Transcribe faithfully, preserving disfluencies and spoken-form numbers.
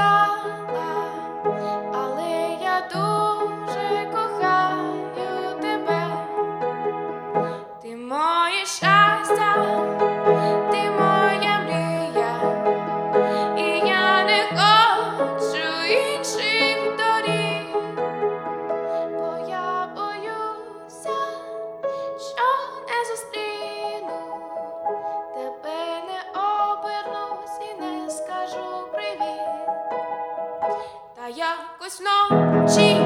сказала, але я дуже кохаю тебе. Ти моє щастя, ти моя мрія, і я не хочу інших доріг, бо я боюся, що не зустріну тебе, не обернусь і не скажу привіт. Та якось вночі